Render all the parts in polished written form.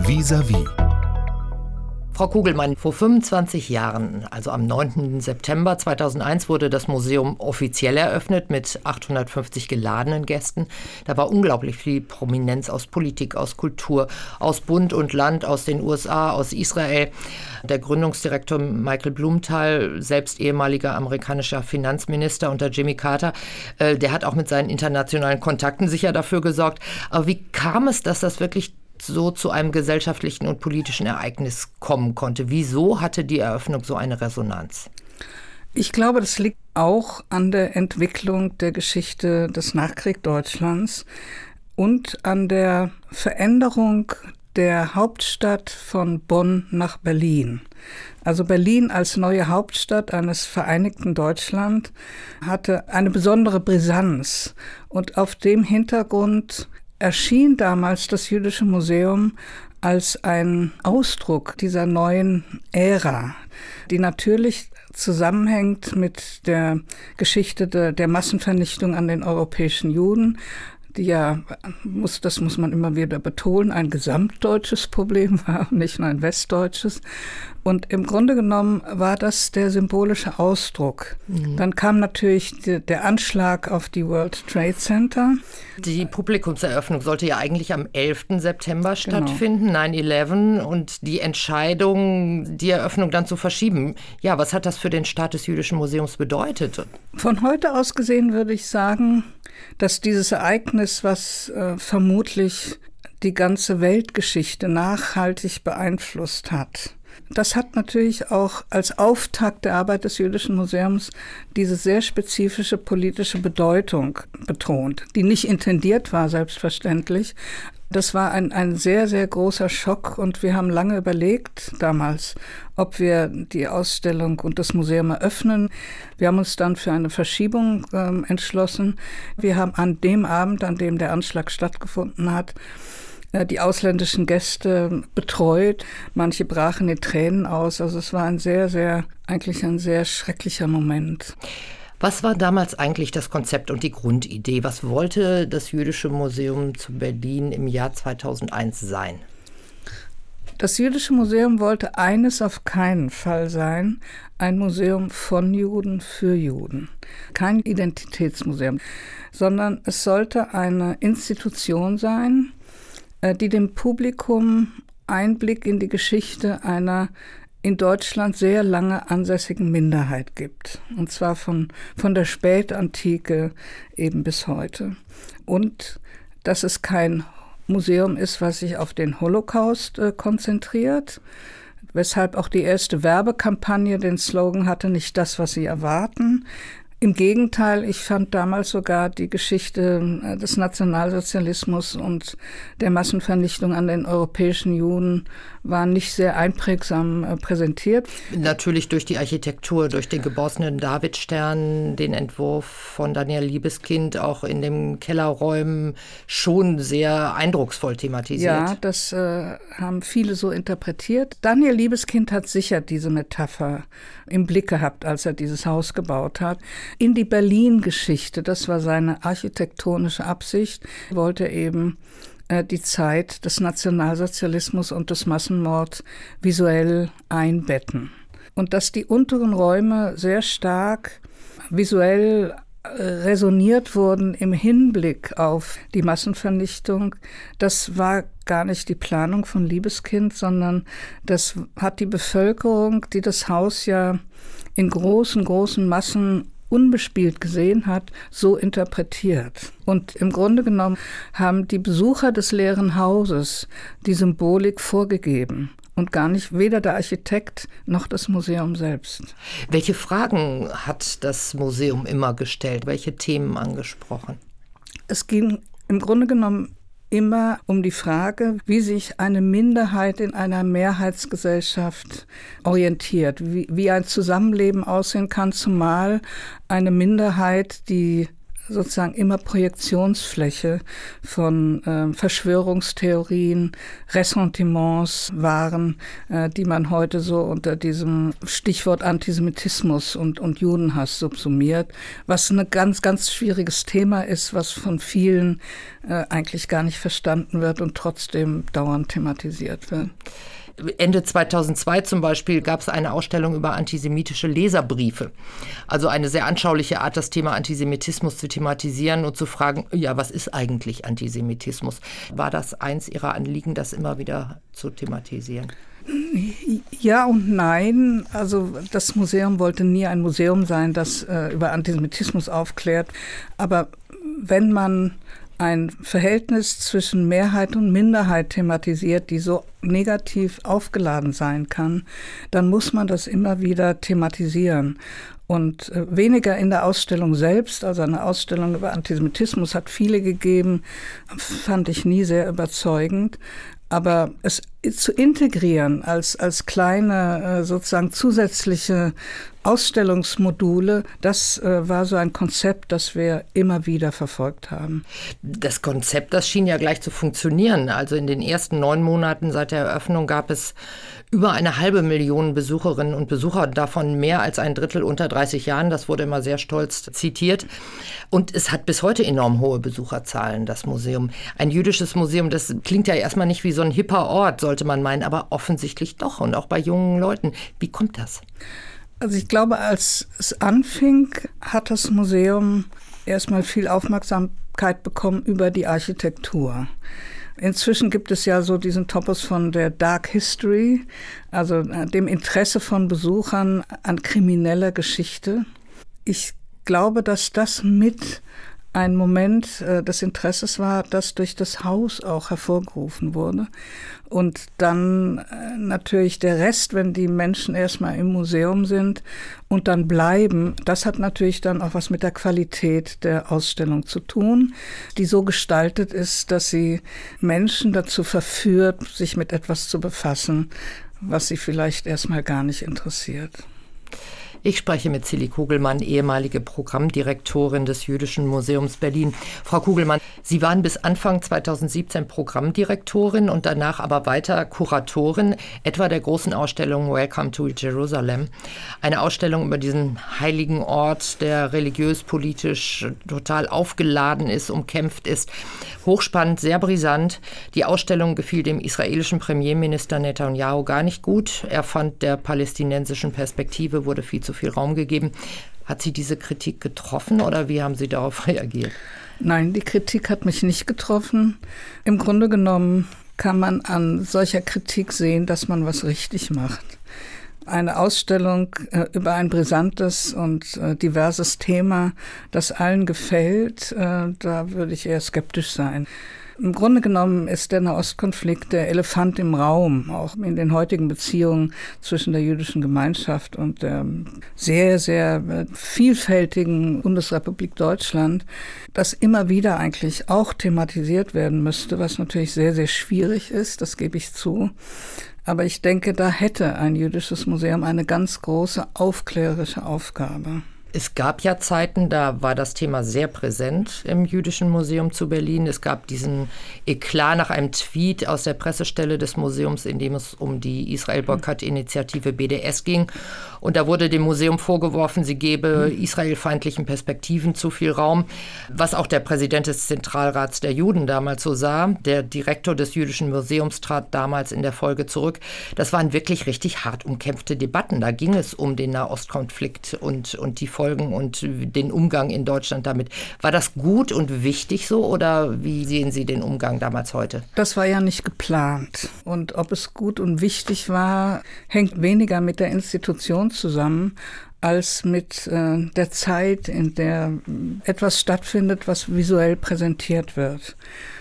Vis-à-vis. Frau Kugelmann, vor 25 Jahren, also am 9. September 2001, wurde das Museum offiziell eröffnet mit 850 geladenen Gästen. Da war unglaublich viel Prominenz aus Politik, aus Kultur, aus Bund und Land, aus den USA, aus Israel. Der Gründungsdirektor Michael Blumenthal, selbst ehemaliger amerikanischer Finanzminister unter Jimmy Carter, der hat auch mit seinen internationalen Kontakten sicher dafür gesorgt. Aber wie kam es, dass das wirklich so zu einem gesellschaftlichen und politischen Ereignis kommen konnte? Wieso hatte die Eröffnung so eine Resonanz? Ich glaube, das liegt auch an der Entwicklung der Geschichte des Nachkriegsdeutschlands und an der Veränderung der Hauptstadt von Bonn nach Berlin. Also Berlin als neue Hauptstadt eines vereinigten Deutschland hatte eine besondere Brisanz. Und auf dem Hintergrund erschien damals das Jüdische Museum als ein Ausdruck dieser neuen Ära, die natürlich zusammenhängt mit der Geschichte der Massenvernichtung an den europäischen Juden, die ja, das muss man immer wieder betonen, ein gesamtdeutsches Problem war, nicht nur ein westdeutsches. Und im Grunde genommen war das der symbolische Ausdruck. Dann kam natürlich der Anschlag auf die World Trade Center. Die Publikumseröffnung sollte ja eigentlich am 11. September stattfinden, 9/11, und die Entscheidung, die Eröffnung dann zu verschieben. Ja, was hat das für den Start des Jüdischen Museums bedeutet? Von heute aus gesehen würde ich sagen, dass dieses Ereignis, was vermutlich die ganze Weltgeschichte nachhaltig beeinflusst hat, das hat natürlich auch als Auftakt der Arbeit des Jüdischen Museums diese sehr spezifische politische Bedeutung betont, die nicht intendiert war, selbstverständlich. Das war ein sehr, sehr großer Schock und wir haben lange überlegt damals, ob wir die Ausstellung und das Museum eröffnen. Wir haben uns dann für eine Verschiebung entschlossen. Wir haben an dem Abend, an dem der Anschlag stattgefunden hat, die ausländischen Gäste betreut. Manche brachen in Tränen aus. Also es war eigentlich ein sehr schrecklicher Moment. Was war damals eigentlich das Konzept und die Grundidee? Was wollte das Jüdische Museum zu Berlin im Jahr 2001 sein? Das Jüdische Museum wollte eines auf keinen Fall sein: ein Museum von Juden für Juden. Kein Identitätsmuseum, sondern es sollte eine Institution sein, die dem Publikum Einblick in die Geschichte einer in Deutschland sehr lange ansässigen Minderheit gibt. Und zwar von der Spätantike eben bis heute. Und dass es kein Museum ist, was sich auf den Holocaust konzentriert, weshalb auch die erste Werbekampagne den Slogan hatte: nicht das, was Sie erwarten. Im Gegenteil, ich fand damals sogar die Geschichte des Nationalsozialismus und der Massenvernichtung an den europäischen Juden war nicht sehr einprägsam präsentiert. Natürlich durch die Architektur, durch den geborstenen Davidstern, den Entwurf von Daniel Liebeskind, auch in den Kellerräumen schon sehr eindrucksvoll thematisiert. Ja, das haben viele so interpretiert. Daniel Liebeskind hat sicher diese Metapher im Blick gehabt, als er dieses Haus gebaut hat. In die Berlin-Geschichte, das war seine architektonische Absicht, wollte er eben die Zeit des Nationalsozialismus und des Massenmords visuell einbetten. Und dass die unteren Räume sehr stark visuell resoniert wurden im Hinblick auf die Massenvernichtung, das war gar nicht die Planung von Liebeskind, sondern das hat die Bevölkerung, die das Haus ja in großen Massen unbespielt gesehen hat, so interpretiert. Und im Grunde genommen haben die Besucher des leeren Hauses die Symbolik vorgegeben und gar nicht weder der Architekt noch das Museum selbst. Welche Fragen hat das Museum immer gestellt? Welche Themen angesprochen? Es ging im Grunde genommen immer um die Frage, wie sich eine Minderheit in einer Mehrheitsgesellschaft orientiert, wie ein Zusammenleben aussehen kann, zumal eine Minderheit, die sozusagen immer Projektionsfläche von Verschwörungstheorien, Ressentiments waren, die man heute so unter diesem Stichwort Antisemitismus und Judenhass subsumiert, was ein ganz, ganz schwieriges Thema ist, was von vielen eigentlich gar nicht verstanden wird und trotzdem dauernd thematisiert wird. Ende 2002 zum Beispiel gab es eine Ausstellung über antisemitische Leserbriefe. Also eine sehr anschauliche Art, das Thema Antisemitismus zu thematisieren und zu fragen, ja, was ist eigentlich Antisemitismus? War das eins Ihrer Anliegen, das immer wieder zu thematisieren? Ja und nein. Also das Museum wollte nie ein Museum sein, das über Antisemitismus aufklärt. Aber wenn man ein Verhältnis zwischen Mehrheit und Minderheit thematisiert, die so negativ aufgeladen sein kann, dann muss man das immer wieder thematisieren. Und weniger in der Ausstellung selbst, also eine Ausstellung über Antisemitismus hat viele gegeben, fand ich nie sehr überzeugend. Aber es zu integrieren als kleine sozusagen zusätzliche Ausstellungsmodule, das war so ein Konzept, das wir immer wieder verfolgt haben. Das Konzept, das schien ja gleich zu funktionieren. Also in den ersten 9 Monaten seit der Eröffnung gab es über 500.000 Besucherinnen und Besucher, davon mehr als ein Drittel unter 30 Jahren. Das wurde immer sehr stolz zitiert. Und es hat bis heute enorm hohe Besucherzahlen, das Museum. Ein jüdisches Museum, das klingt ja erstmal nicht wie so ein hipper Ort, sollte man meinen, aber offensichtlich doch und auch bei jungen Leuten. Wie kommt das? Also ich glaube, als es anfing, hat das Museum erstmal viel Aufmerksamkeit bekommen über die Architektur. Inzwischen gibt es ja so diesen Topos von der Dark History, also dem Interesse von Besuchern an krimineller Geschichte. Ich glaube, dass das mit ein Moment des Interesses war, das durch das Haus auch hervorgerufen wurde. Und dann natürlich der Rest, wenn die Menschen erstmal im Museum sind und dann bleiben, das hat natürlich dann auch was mit der Qualität der Ausstellung zu tun, die so gestaltet ist, dass sie Menschen dazu verführt, sich mit etwas zu befassen, was sie vielleicht erstmal gar nicht interessiert. Ich spreche mit Zilli Kugelmann, ehemalige Programmdirektorin des Jüdischen Museums Berlin. Frau Kugelmann, Sie waren bis Anfang 2017 Programmdirektorin und danach aber weiter Kuratorin, etwa der großen Ausstellung Welcome to Jerusalem. Eine Ausstellung über diesen heiligen Ort, der religiös-politisch total aufgeladen ist, umkämpft ist. Hochspannend, sehr brisant. Die Ausstellung gefiel dem israelischen Premierminister Netanyahu gar nicht gut. Er fand, der palästinensischen Perspektive wurde viel zu viel Raum gegeben. Hat Sie diese Kritik getroffen oder wie haben Sie darauf reagiert? Nein, die Kritik hat mich nicht getroffen. Im Grunde genommen kann man an solcher Kritik sehen, dass man was richtig macht. Eine Ausstellung über ein brisantes und diverses Thema, das allen gefällt, da würde ich eher skeptisch sein. Im Grunde genommen ist der Nahostkonflikt der Elefant im Raum, auch in den heutigen Beziehungen zwischen der jüdischen Gemeinschaft und der sehr, sehr vielfältigen Bundesrepublik Deutschland, das immer wieder eigentlich auch thematisiert werden müsste, was natürlich sehr, sehr schwierig ist, das gebe ich zu. Aber ich denke, da hätte ein jüdisches Museum eine ganz große aufklärerische Aufgabe. Es gab ja Zeiten, da war das Thema sehr präsent im Jüdischen Museum zu Berlin. Es gab diesen Eklat nach einem Tweet aus der Pressestelle des Museums, in dem es um die Israel-Boykott-Initiative BDS ging. Und da wurde dem Museum vorgeworfen, sie gebe israelfeindlichen Perspektiven zu viel Raum, was auch der Präsident des Zentralrats der Juden damals so sah. Der Direktor des Jüdischen Museums trat damals in der Folge zurück. Das waren wirklich richtig hart umkämpfte Debatten. Da ging es um den Nahostkonflikt und die Folgen und den Umgang in Deutschland damit. War das gut und wichtig so oder wie sehen Sie den Umgang damals heute? Das war ja nicht geplant. Und ob es gut und wichtig war, hängt weniger mit der Institution zusammen, als mit der Zeit, in der etwas stattfindet, was visuell präsentiert wird.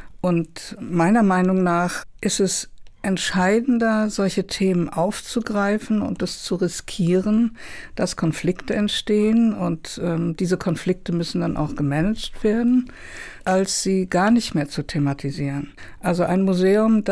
Und meiner Meinung nach ist es entscheidender, solche Themen aufzugreifen und es zu riskieren, dass Konflikte entstehen und diese Konflikte müssen dann auch gemanagt werden, als sie gar nicht mehr zu thematisieren. Also ein Museum, das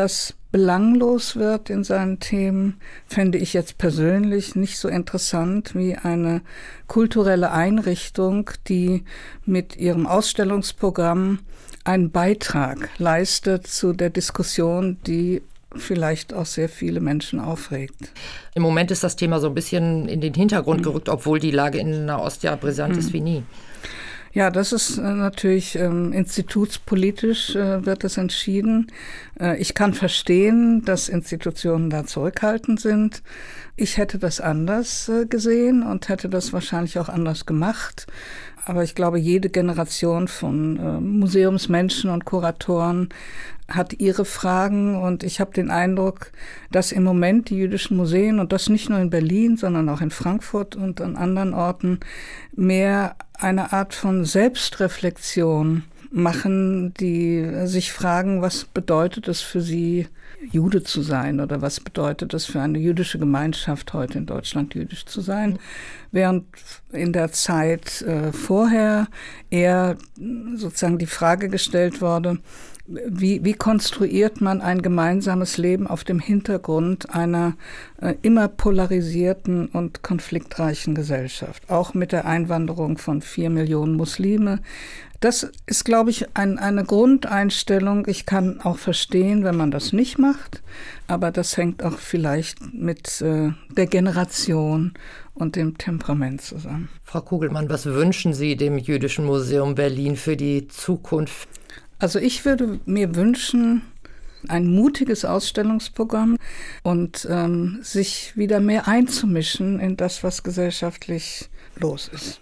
belanglos wird in seinen Themen, fände ich jetzt persönlich nicht so interessant wie eine kulturelle Einrichtung, die mit ihrem Ausstellungsprogramm einen Beitrag leistet zu der Diskussion, die vielleicht auch sehr viele Menschen aufregt. Im Moment ist das Thema so ein bisschen in den Hintergrund gerückt, obwohl die Lage in Nahost ja brisant ist wie nie. Ja, das ist natürlich institutspolitisch wird das entschieden. Ich kann verstehen, dass Institutionen da zurückhaltend sind. Ich hätte das anders gesehen und hätte das wahrscheinlich auch anders gemacht. Aber ich glaube, jede Generation von Museumsmenschen und Kuratoren hat ihre Fragen. Und ich habe den Eindruck, dass im Moment die jüdischen Museen, und das nicht nur in Berlin, sondern auch in Frankfurt und an anderen Orten, mehr eine Art von Selbstreflexion machen, die sich fragen, was bedeutet es für sie, Jude zu sein, oder was bedeutet es für eine jüdische Gemeinschaft heute in Deutschland, jüdisch zu sein, während in der Zeit vorher eher sozusagen die Frage gestellt wurde, wie konstruiert man ein gemeinsames Leben auf dem Hintergrund einer immer polarisierten und konfliktreichen Gesellschaft, auch mit der Einwanderung von 4 Millionen Muslime. Das ist, glaube ich, eine Grundeinstellung. Ich kann auch verstehen, wenn man das nicht macht, aber das hängt auch vielleicht mit der Generation und dem Temperament zusammen. Frau Kugelmann, was wünschen Sie dem Jüdischen Museum Berlin für die Zukunft? Also ich würde mir wünschen, ein mutiges Ausstellungsprogramm und sich wieder mehr einzumischen in das, was gesellschaftlich los ist.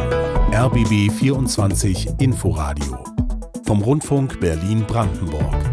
RBB 24 Inforadio vom Rundfunk Berlin-Brandenburg.